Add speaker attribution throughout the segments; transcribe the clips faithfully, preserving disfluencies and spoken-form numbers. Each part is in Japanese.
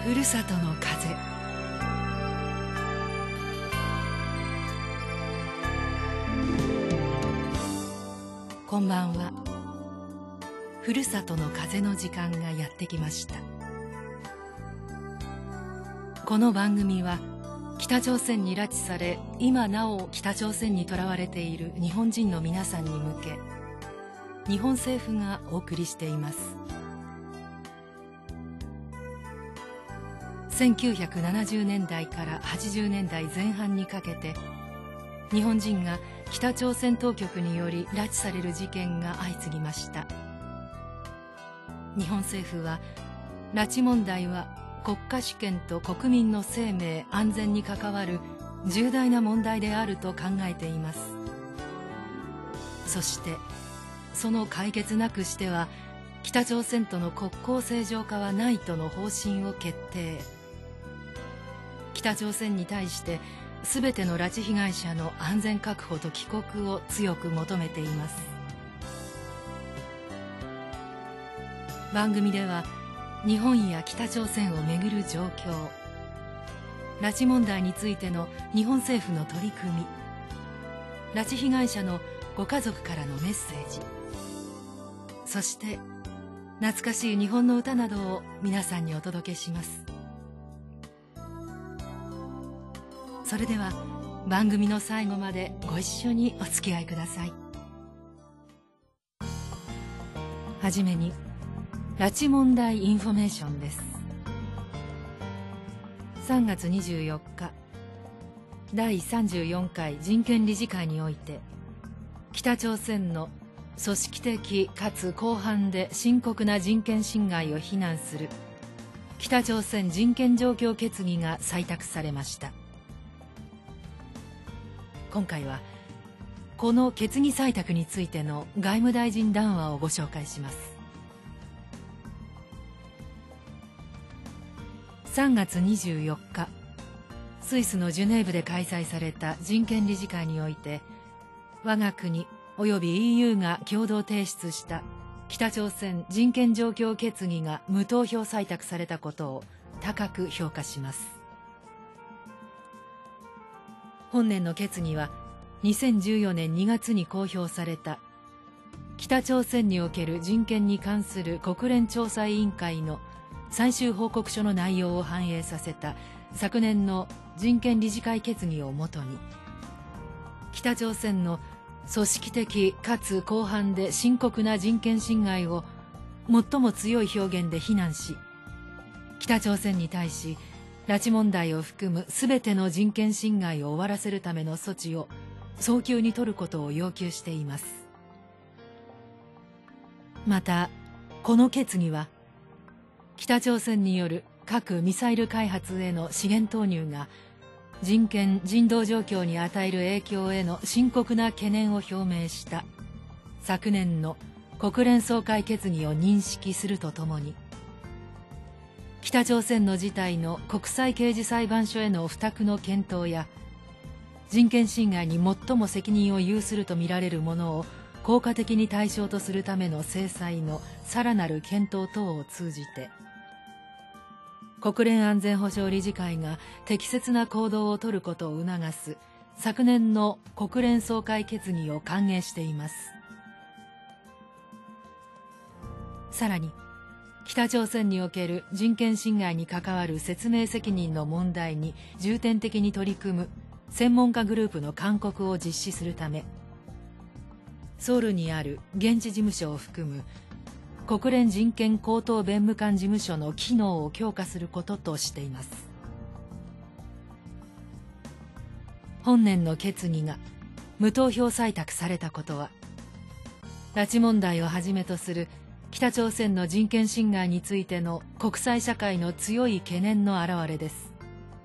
Speaker 1: ふるさとの風。こんばんは。ふるさとの風の時間がやってきました。この番組は北朝鮮に拉致され、今なお北朝鮮にとらわれている日本人の皆さんに向け、日本政府がお送りしています。せんきゅうひゃくななじゅうねんだいからはちじゅうねんだいぜん半にかけて、日本人が北朝鮮当局により拉致される事件が相次ぎました。日本政府は、拉致問題は国家主権と国民の生命安全に関わる重大な問題であると考えています。そしてその解決なくしては北朝鮮との国交正常化はないとの方針を決定。北朝鮮に対してすべての拉致被害者の安全確保と帰国を強く求めています。番組では日本や北朝鮮をめぐる状況、拉致問題についての日本政府の取り組み、拉致被害者のご家族からのメッセージ、そして懐かしい日本の歌などを皆さんにお届けします。それでは番組の最後までご一緒にお付き合いください。はじめに拉致問題インフォメーションです。さんがつにじゅうよっか、だいさんじゅうよんかい人権理事会において、北朝鮮の組織的かつ広範で深刻な人権侵害を非難する北朝鮮人権状況決議が採択されました。今回はこの決議採択についての外務大臣談話をご紹介します。さんがつにじゅうよっか、スイスのジュネーブで開催された人権理事会において、我が国および イーユー が共同提出した北朝鮮人権状況決議が無投票採択されたことを高く評価します。本年の決議はにせんじゅうよねんにがつに公表された北朝鮮における人権に関する国連調査委員会の最終報告書の内容を反映させた昨年の人権理事会決議をもとに、北朝鮮の組織的かつ広範で深刻な人権侵害を最も強い表現で非難し、北朝鮮に対し拉致問題を含むすべての人権侵害を終わらせるための措置を早急に取ることを要求しています。また、この決議は北朝鮮による核・ミサイル開発への資源投入が人権・人道状況に与える影響への深刻な懸念を表明した昨年の国連総会決議を認識するとともに、北朝鮮の事態の国際刑事裁判所への付託の検討や、人権侵害に最も責任を有するとみられるものを効果的に対象とするための制裁のさらなる検討等を通じて、国連安全保障理事会が適切な行動を取ることを促す昨年の国連総会決議を歓迎しています。さらに、北朝鮮における人権侵害に関わる説明責任の問題に重点的に取り組む専門家グループの勧告を実施するため、ソウルにある現地事務所を含む国連人権高等弁務官事務所の機能を強化することとしています。本年の決議が無投票採択されたことは、拉致問題をはじめとする北朝鮮の人権侵害についての国際社会の強い懸念の表れです。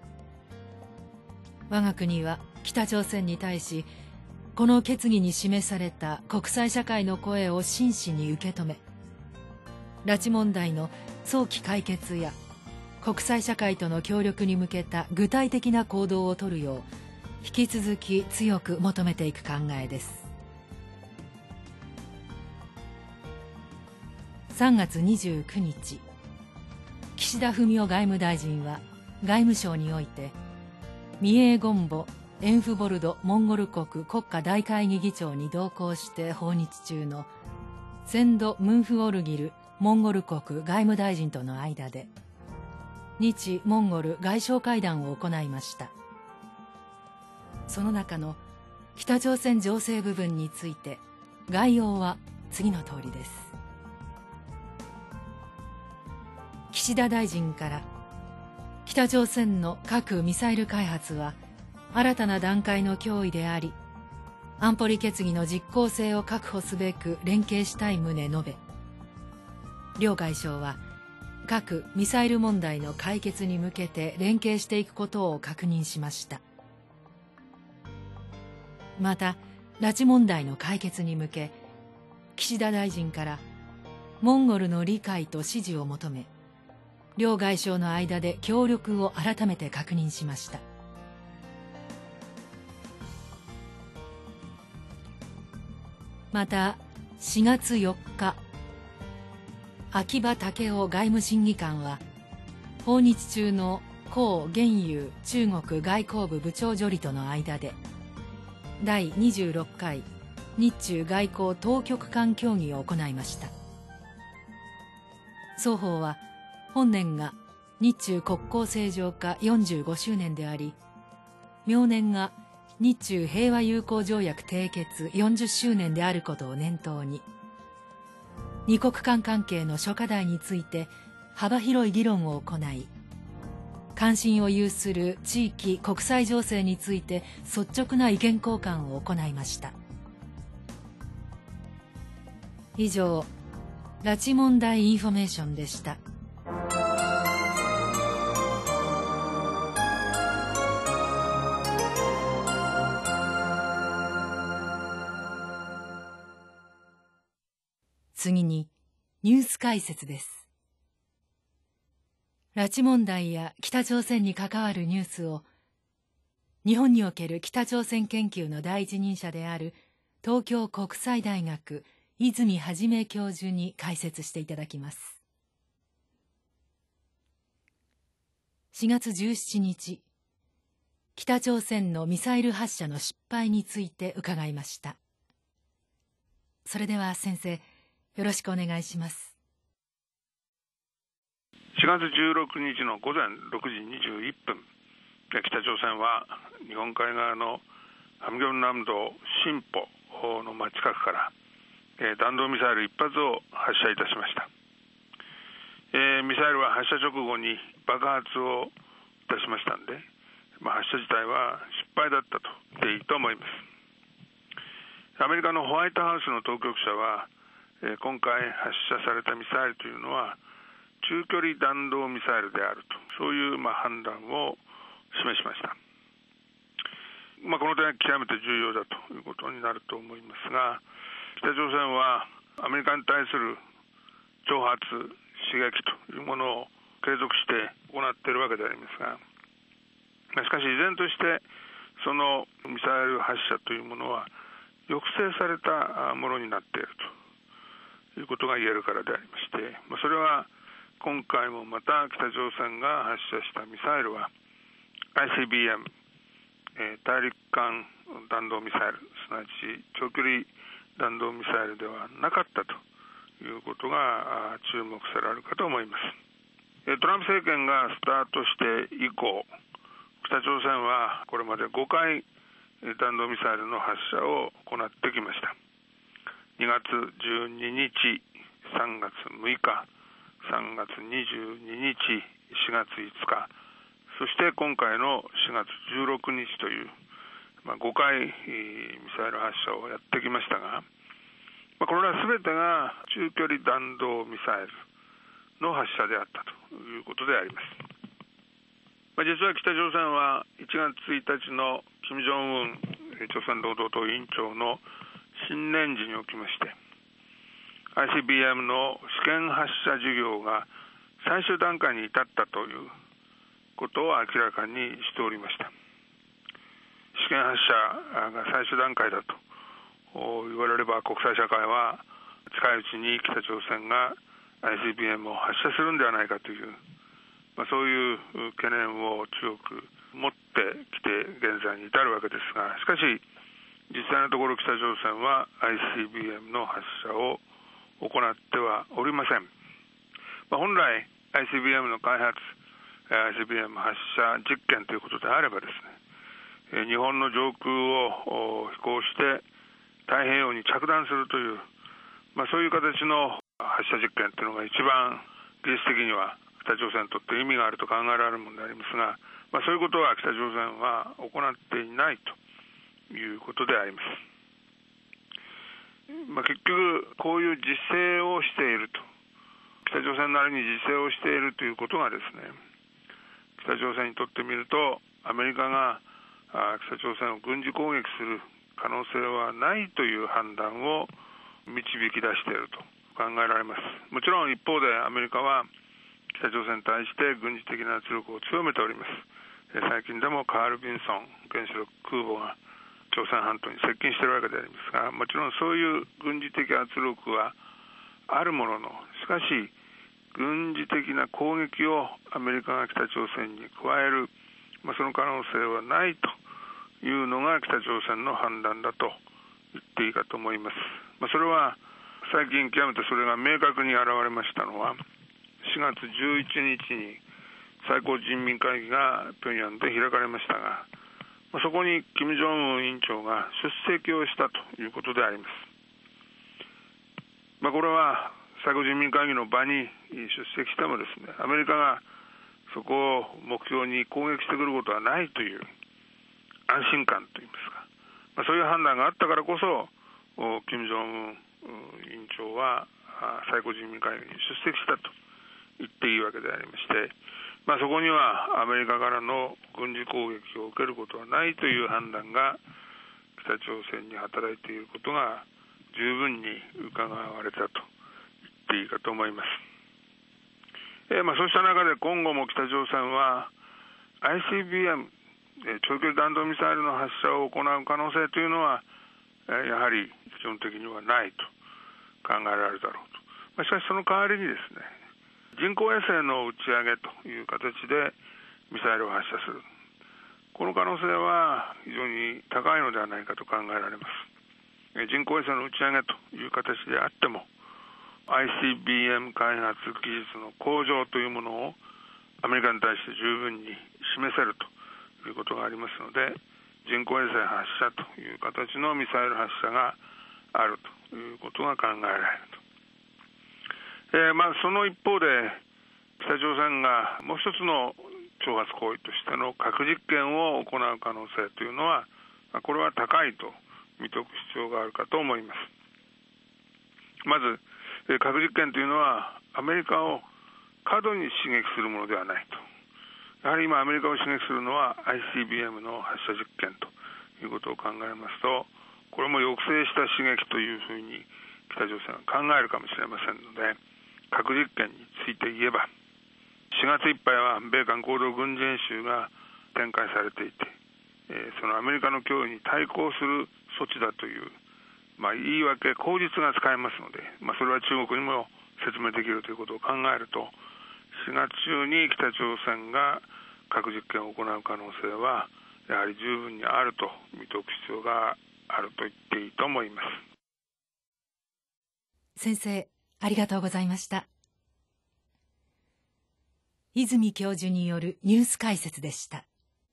Speaker 1: 我が国は北朝鮮に対し、この決議に示された国際社会の声を真摯に受け止め、拉致問題の早期解決や国際社会との協力に向けた具体的な行動を取るよう引き続き強く求めていく考えです。さんがつにじゅうくにち、岸岸田文雄外務大臣は外務省において、ミエーゴンボ・エンフボルドモンゴル国国家大会議議長に同行して訪日中のセンド・ムンフオルギルモンゴル国外務大臣との間で日モンゴル外相会談を行いました。その中の北朝鮮情勢部分について概要は次の通りです。岸田大臣から、北朝鮮の核・ミサイル開発は新たな段階の脅威であり、安保理決議の実効性を確保すべく連携したい旨述べ、両外相は核・ミサイル問題の解決に向けて連携していくことを確認しました。また、拉致問題の解決に向け、岸田大臣からモンゴルの理解と支持を求め、両外相の間で協力を改めて確認しました。またしがつよっか、秋葉剛男外務審議官は訪日中の孔元雄中国外交部部長助理との間でだいにじゅうろっかい日中外交当局間協議を行いました。双方は本年が日中国交正常化よんじゅうごしゅうねんであり、明年が日中平和友好条約締結よんじゅっしゅうねんであることを念頭に、二国間関係の諸課題について幅広い議論を行い、関心を有する地域国際情勢について率直な意見交換を行いました。以上、拉致問題インフォメーションでした。次にニュース解説です。拉致問題や北朝鮮に関わるニュースを日本における北朝鮮研究の第一人者である東京国際大学泉元教授に解説していただきます。しがつじゅうしちにち、北朝鮮のミサイル発射の失敗について伺いました。それでは先生、よろしくお願いします。
Speaker 2: しがつじゅうろくにちのごぜんろくじにじゅういっぷん、北朝鮮は日本海側のハムギョン南道シンポの近くから弾道ミサイルいっぱつを発射いたしました。ミサイルは発射直後に爆発をいたしましたので、発射自体は失敗だったと言っていいと思います。アメリカのホワイトハウスの当局者は、今回発射されたミサイルというのは中距離弾道ミサイルであると、そういうまあ判断を示しました。まあ、この点は極めて重要だということになると思いますが、北朝鮮はアメリカに対する挑発、刺激というものを継続して行っているわけでありますが、しかし依然としてそのミサイル発射というものは抑制されたものになっているということが言えるからでありまして、それは今回もまた北朝鮮が発射したミサイルは アイシービーエム、大陸間弾道ミサイル、すなわち長距離弾道ミサイルではなかったということが注目されるかと思います。トランプ政権がスタートして以降、北朝鮮はこれまでごかい弾道ミサイルの発射を行ってきました。にがつじゅうににち、さんがつむいか、さんがつにじゅうににち、しがついつか、そして今回のしがつじゅうろくにちという、まあ、ごかいミサイル発射をやってきましたが、まあ、これらすべてが中距離弾道ミサイルの発射であったということであります。まあ、実は北朝鮮はいちがつついたちの金正恩朝鮮労働党委員長の新年時におきまして、アイシービーエム の試験発射事業が最終段階に至ったということを明らかにしておりました。試験発射が最終段階だと言われれば、国際社会は近いうちに北朝鮮が アイシービーエム を発射するんではないかというまあ、そういう懸念を強く持ってきて現在に至るわけですが、しかし実際のところ北朝鮮は アイシービーエム の発射を行ってはおりません。まあ、本来 アイシービーエム の開発、アイシービーエム 発射実験ということであればですね、日本の上空を飛行して太平洋に着弾するという、まあ、そういう形の発射実験というのが一番技術的には北朝鮮にとって意味があると考えられるものでありますが、まあ、そういうことは北朝鮮は行っていないということであります。まあ、結局こういう実践をしていると、北朝鮮なりに実践をしているということがですね、北朝鮮にとってみるとアメリカが北朝鮮を軍事攻撃する可能性はないという判断を導き出していると考えられます。もちろん一方でアメリカは北朝鮮に対して軍事的な圧力を強めております。最近でもカール・ビンソン原子力空母が朝鮮半島に接近しているわけでありますが、もちろんそういう軍事的圧力はあるものの、しかし軍事的な攻撃をアメリカが北朝鮮に加える、まあ、その可能性はないというのが北朝鮮の判断だと言っていいかと思います。まあ、それは最近極めてそれが明確に現れましたのは、しがつじゅういちにちに最高人民会議が平壌で開かれましたが、まあ、そこに金正恩委員長が出席をしたということであります。まあ、これは最高人民会議の場に出席してもですね、アメリカがそこを目標に攻撃してくることはないという安心感といいますか、まあ、そういう判断があったからこそ金正恩委員長は最高人民会議に出席したと言っていいわけでありまして、まあ、そこにはアメリカからの軍事攻撃を受けることはないという判断が北朝鮮に働いていることが十分に伺われたと言っていいかと思います。えーまあ、そうした中で今後も北朝鮮は アイシービーエム、長距離弾道ミサイルの発射を行う可能性というのはやはり基本的にはないと考えられるだろうと。まあ、しかしその代わりにですね、人工衛星の打ち上げという形でミサイルを発射する、この可能性は非常に高いのではないかと考えられます。人工衛星の打ち上げという形であっても アイシービーエム 開発技術の向上というものをアメリカに対して十分に示せるということがありますので、人工衛星発射という形のミサイル発射があるということが考えられると。えーまあ、その一方で北朝鮮がもう一つの挑発行為としての核実験を行う可能性というのは、これは高いと見ておく必要があるかと思います。まず核実験というのはアメリカを過度に刺激するものではないと。やはり今アメリカを刺激するのは アイシービーエム の発射実験ということを考えますと、これも抑制した刺激というふうに北朝鮮は考えるかもしれませんので、核実験について言えばしがついっぱいは米韓合同軍事演習が展開されていて、そのアメリカの脅威に対抗する措置だという、まあ、言い訳、口実が使えますので、まあ、それは中国にも説明できるということを考えると、しがつ中に北朝鮮が核実験を行う可能性はやはり十分にあると見ておく必要があると言っていいと思います。
Speaker 1: 先生、ありがとうございました。泉教授によるニュース解説でした。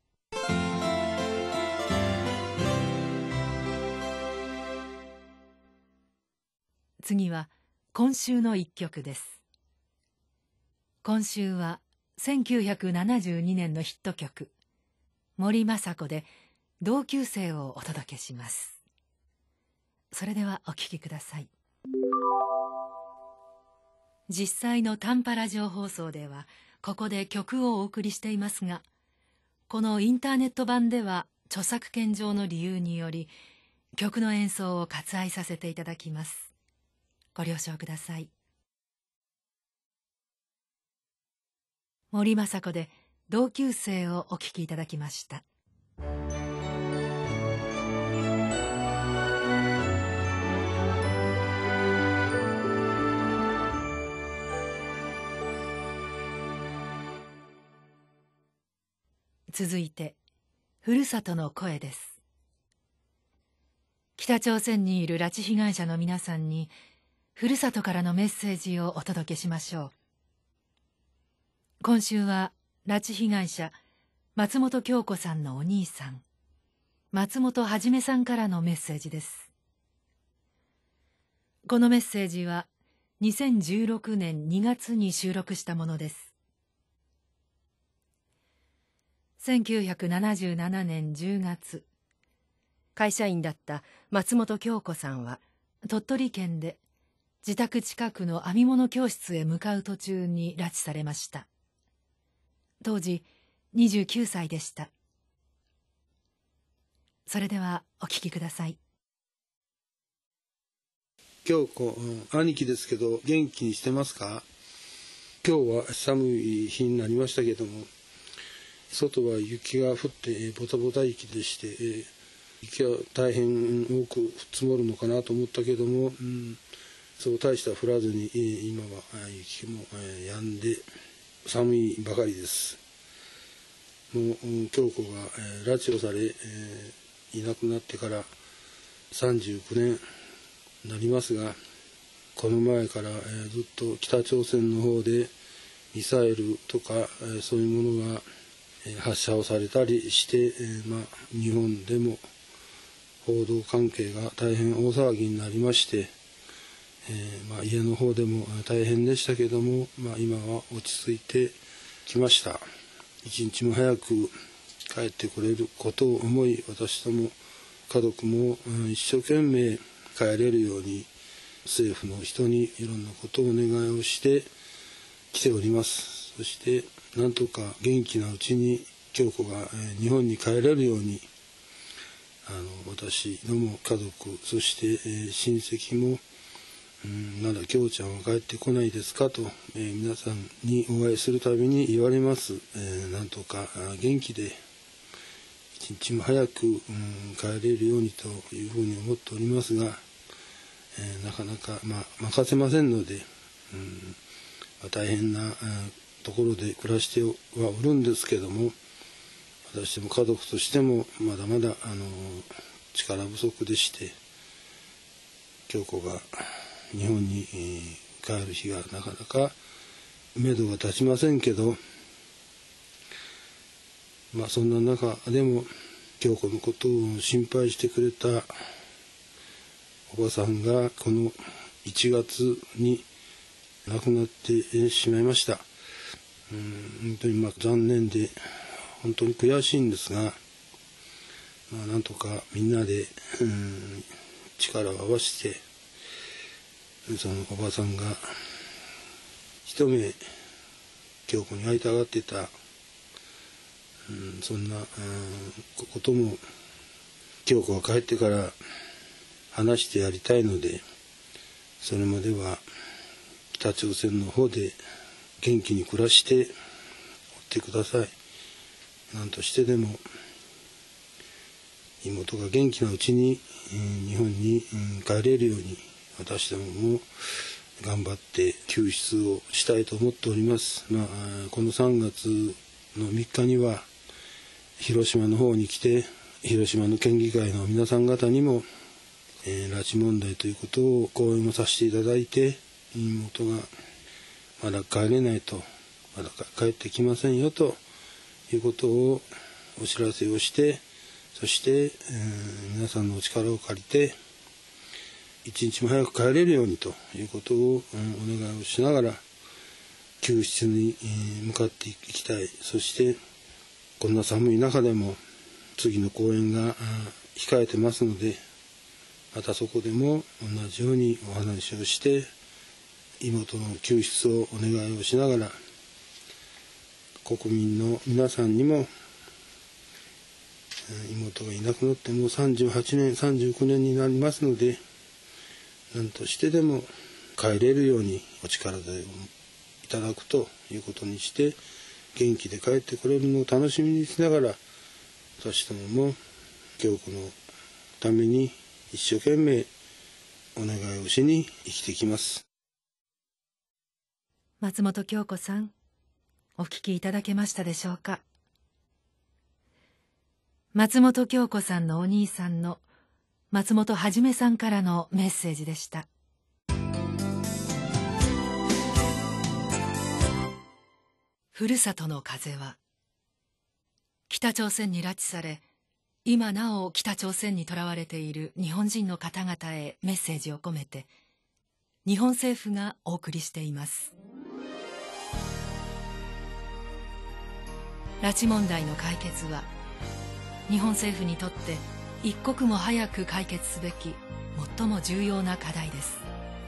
Speaker 1: 次は今週の一曲です。今週はせんきゅうひゃくななじゅうにねんのヒット曲森昌子で同級生をお届けします。それではお聴きください。実際の短波ラジオ放送ではここで曲をお送りしていますが、このインターネット版では著作権上の理由により曲の演奏を割愛させていただきます。ご了承ください。森昌子で同級生をお聴きいただきました。 続いてふるさとの声です。北朝鮮にいる拉致被害者の皆さんにふるさとからのメッセージをお届けしましょう。今週は拉致被害者松本京子さんのお兄さん松本はじめさんからのメッセージです。このメッセージはにせんじゅうろくねんにがつに収録したものです。せんきゅうひゃくななじゅうななねんじゅうがつ、会社員だった松本京子さんは鳥取県で自宅近くの編み物教室へ向かう途中に拉致されました。当時にじゅうきゅうさいでした。それではお聞きください。
Speaker 3: 京子、兄貴ですけど元気にしてますか？今日は寒い日になりましたけども、外は雪が降ってボタボタ雪でして、雪は大変多く積もるのかなと思ったけども、うん、そう大した降らずに今は雪も止んで寒いばかりです。もう京子が拉致をされいなくなってからさんじゅうきゅうねんなりますが、この前から、えー、ずっと北朝鮮の方でミサイルとか、えー、そういうものが、えー、発射をされたりして、えーまあ、日本でも報道関係が大変大騒ぎになりまして、えーまあ、家の方でも大変でしたけども、まあ、今は落ち着いてきました。一日も早く帰ってこれることを思い、私ども家族も、うん、一生懸命帰れるように政府の人にいろんなことをお願いをしてきております。そしてなんとか元気なうちに京子が、えー、日本に帰れるように、あの私ども家族、そして、えー、親戚も、うん、まだ京ちゃんは帰ってこないですかと、えー、皆さんにお会いするたびに言われます。えー、なんとか元気で一日も早く、うん、帰れるようにというふうに思っておりますが、えー、なかなか、まあ、任せませんので、うんまあ、大変な、えー、ところで暮らしてはおるんですけども、私ども家族としてもまだまだ、あのー、力不足でして、京子が日本に、えー、帰る日がなかなか目処が立ちませんけど、まあそんな中でも京子のことを心配してくれたおばさんがこのいちがつに亡くなってしまいました。うん、本当にまあ残念で本当に悔しいんですが、まあ、なんとかみんなで、うん、力を合わせてそのおばさんが一目京子に会いたがってた、うん、そんな、うん、ことも京子が帰ってから話してやりたいので、それまでは北朝鮮の方で元気に暮らしておってください。何としてでも妹が元気なうちに、うん、日本に、うん、帰れるように私どもも頑張って救出をしたいと思っております。まあ、このさんがつのみっかには広島の方に来て、広島の県議会の皆さん方にも、えー、拉致問題ということを講演もさせていただいて、妹がまだ帰れないと、まだ帰ってきませんよということをお知らせをして、そして、えー、皆さんのお力を借りて一日も早く帰れるようにということを、うん、お願いをしながら救出に、えー、向かっていきたい。そしてこんな寒い中でも次の公演が控えてますので、またそこでも同じようにお話をして妹の救出をお願いをしながら、国民の皆さんにも妹がいなくなってもうさんじゅうはちねんさんじゅうきゅうねんになりますので、何としてでも帰れるようにお力添えをいただくということにして、元気で帰ってこれるのを楽しみにしながら、私どもも京子のために一生懸命お願いをしに生きてきます。
Speaker 1: 松本京子さん、お聞きいただけましたでしょうか。 松本京子さんのお兄さんの松本はじめさんからのメッセージでした。ふるさとの風は、北朝鮮に拉致され、今なお北朝鮮にとらわれている日本人の方々へメッセージを込めて、日本政府がお送りしています。拉致問題の解決は、日本政府にとって一刻も早く解決すべき最も重要な課題です。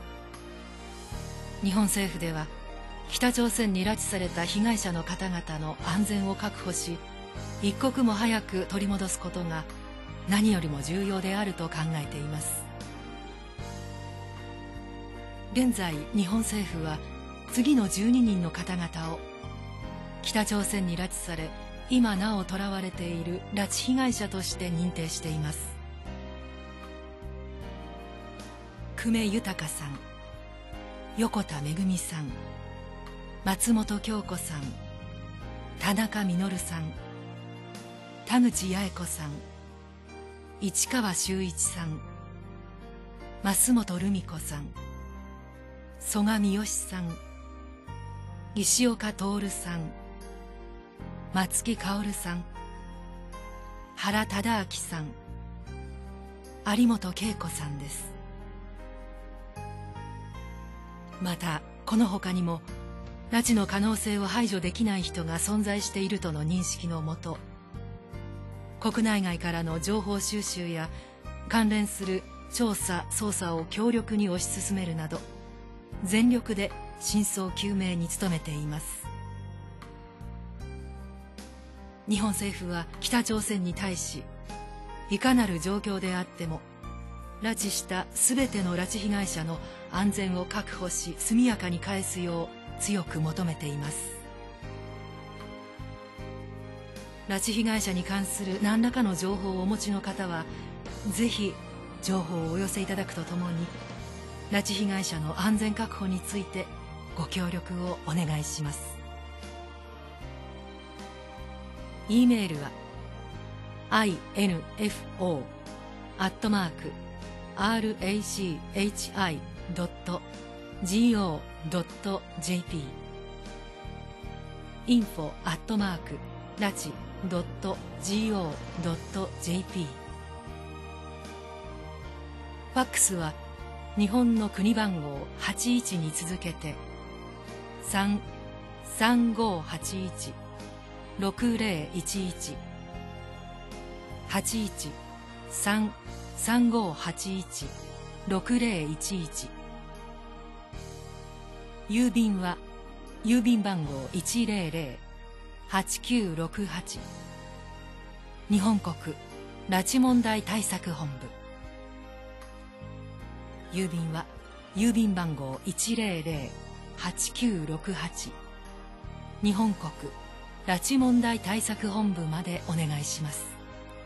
Speaker 1: 日本政府では、北朝鮮に拉致された被害者の方々の安全を確保し、一刻も早く取り戻すことが何よりも重要であると考えています。現在、日本政府は次のじゅうににんの方々を北朝鮮に拉致され、今なお囚われている拉致被害者として認定しています。久米豊さん、横田めぐみさん、松本京子さん、田中実さん、田口八重子さん、市川修一さん、増本留美子さん、曽我三好さん、石岡徹さん、松木薫さん、原忠明さん、有本恵子さんです。またこの他にも拉致の可能性を排除できない人が存在しているとの認識のもと、国内外からの情報収集や関連する調査・捜査を強力に推し進めるなど、全力で真相究明に努めています。日本政府は北朝鮮に対し、いかなる状況であっても拉致したすべての拉致被害者の安全を確保し、速やかに返すよう強く求めています。拉致被害者に関する何らかの情報をお持ちの方は、ぜひ情報をお寄せいただくとともに、拉致被害者の安全確保についてご協力をお願いします。E メールは アイエヌエフオー アットマーク アールエーシーエイチアイ ドット ジーオー ドット ジェーピー インフォ アットマーク ラチ ドット ジーオー ドット ジェーピー ファックスは日本の国番号はちいちに続けてさん さんごはちいち ろくぜろいちいち はちいち さん さんごはちいち ろくぜろいちいち、郵便は郵便番号 いちぜろぜろ はちきゅうろくはち 日本国拉致問題対策本部。郵便は郵便番号 いちぜろぜろ はちきゅうろくはち 日本国拉致問題対策本部までお願いします。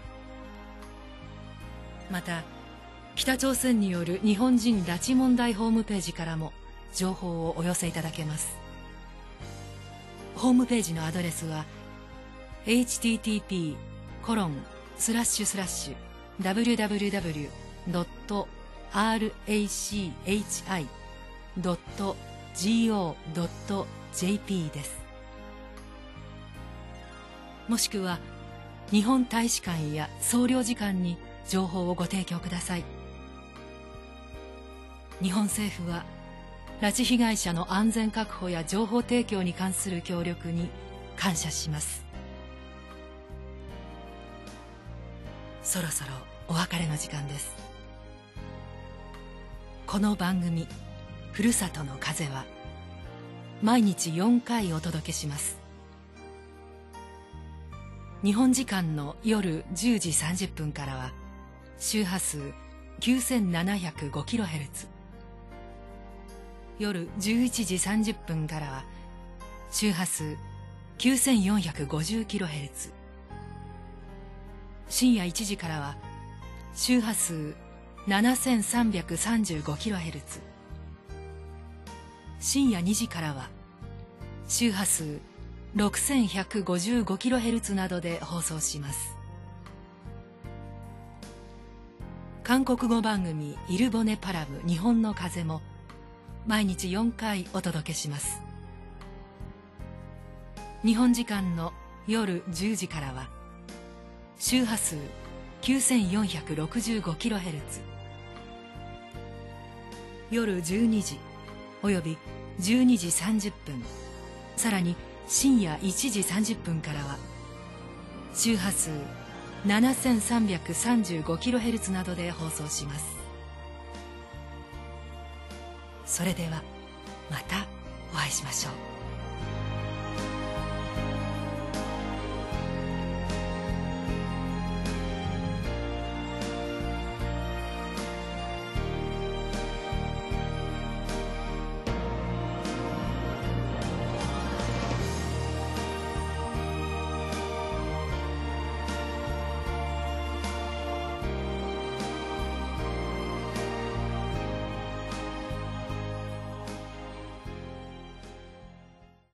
Speaker 1: また、北朝鮮による日本人拉致問題ホームページからも情報をお寄せいただけます。ホームページのアドレスは エイチティーティーピーコロンスラッシュスラッシュダブリューダブリューダブリュードットアールエーシーエイチアイドットジーオードットジェーピー です。もしくは日本大使館や総領事館に情報をご提供ください。日本政府は拉致被害者の安全確保や情報提供に関する協力に感謝します。そろそろお別れの時間です。この番組「ふるさとの風」は毎日よんかいお届けします。日本時間の夜じゅうじさんじゅっぷんからは周波数 きゅうせんななひゃくごキロヘルツ、夜じゅういちじさんじゅっぷんからは周波数 きゅうせんよんひゃくごじゅうキロヘルツ、深夜いちじからは周波数 ななせんさんびゃくさんじゅうごキロヘルツ、深夜にじからは周波数ろくせんひゃくごじゅうごキロヘルツなどで放送します。 韓国語番組イルボネパラム日本の風も毎日よんかいお届けします。日本時間の夜じゅうじからは周波数 きゅうせんよんひゃくろくじゅうごキロヘルツ、 夜じゅうにじおよびじゅうにじさんじゅっぷん、さらに深夜いちじさんじゅっぷんからは周波数 ななせんさんびゃくさんじゅうごキロヘルツ などで放送します。それではまたお会いしましょう。